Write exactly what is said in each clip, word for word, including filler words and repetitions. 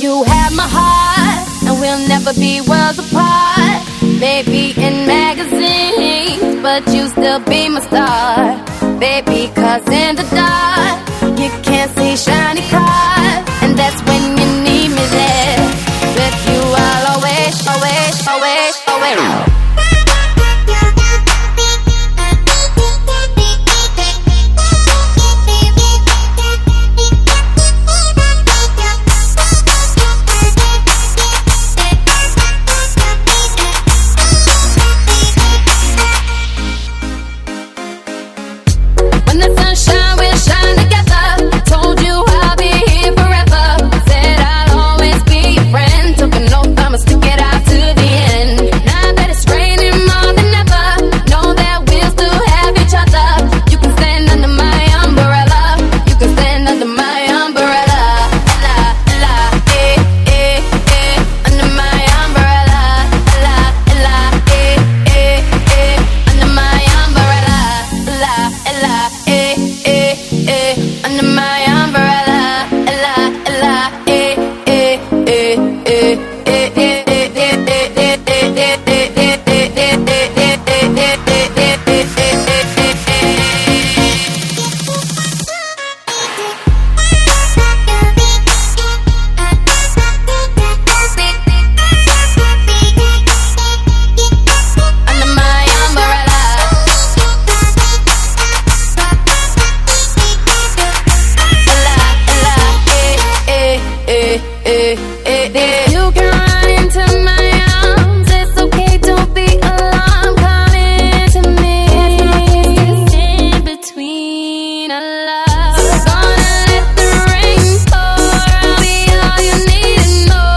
You have my heart, and we'll never be worlds apart. Maybe in magazines, but you still be my star. Baby, cause in the dark, you can't see shiny cars. And that's when you need me there. With you I'll always, always, always, always. When the sunshine will shine together. Told you I'll be here forever. Said I'll always be your friend. Took an oath, I'ma stick it out to the end. Now that it's raining more than ever, know that we'll still have each other. You can stand under my umbrella. You can stand under my umbrella. La, la, eh, eh, eh. Under my umbrella. La, la, eh, eh, eh. Under my umbrella. La, la, eh, eh, eh. Under my umbrella. La, la, eh, eh, eh, eh, eh, eh, eh, eh, eh, under my umbrella. You can run into my arms. It's okay, don't be alarmed. Come into me. In between our love. Gonna let the rain pour. I'll be all you need to know.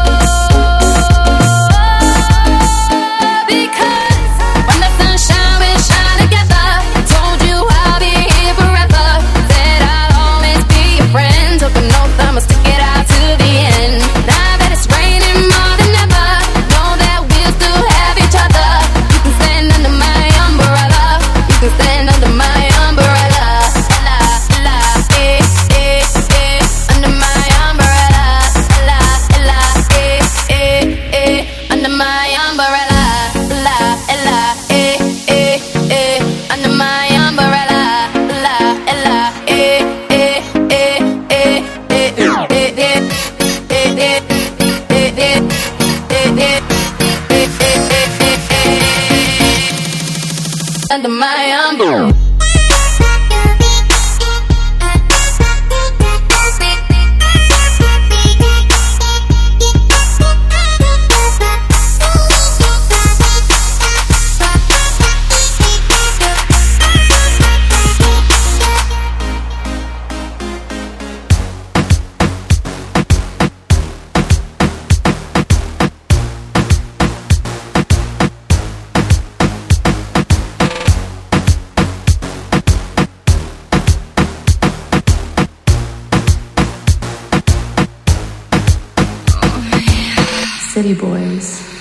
Because when the sunshine will shine together. Told you I'll be here forever. Said I'll always be your friend. Took an oath, I'ma stick it out to the end. Now that it's raining more than ever, know that we'll still have each other. You can stand under my umbrella. You can stand under my umbrella. La, la, eh, eh, eh. Under my umbrella. La, la, eh, eh, eh. Under my umbrella. La, la, eh, eh, eh. Under my umbrella. La, la, eh, eh, eh, eh, eh, eh, eh. Under my umbrella. City Boys.